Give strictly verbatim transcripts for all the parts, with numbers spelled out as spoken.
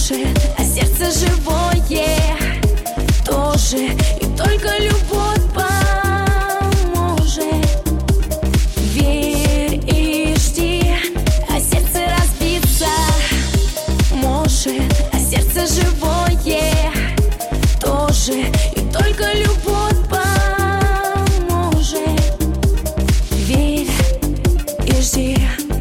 может, а сердце живое тоже, и только любовь поможет. Верь и жди, а сердце разбиться может, а сердце живое тоже, и только любовь поможет. Верь и жди.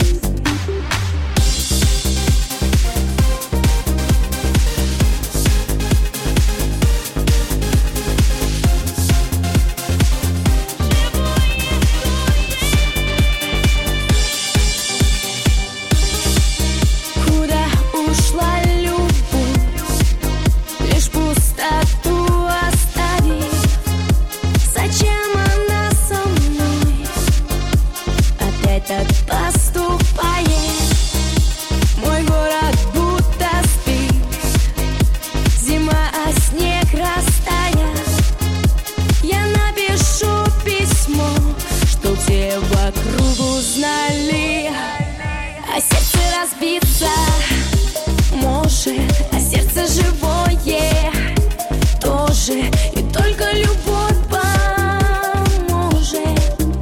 Так поступает. Мой город будто спит, зима, а снег растаял. Я напишу письмо, чтоб все вокруг узнали. А сердце разбиться может, а сердце живое тоже, и только любовь поможет.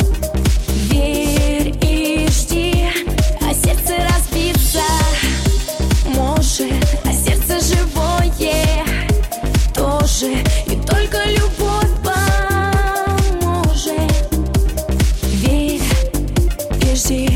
А сердце живое тоже, и только любовь поможет. Верь и жди.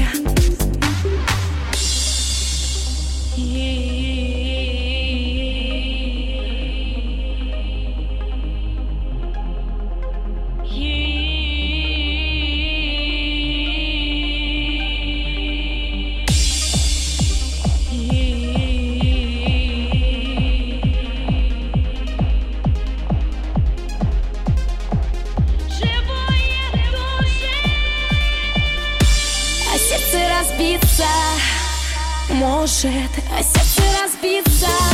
Сердце разбиться может, а сердце разбиться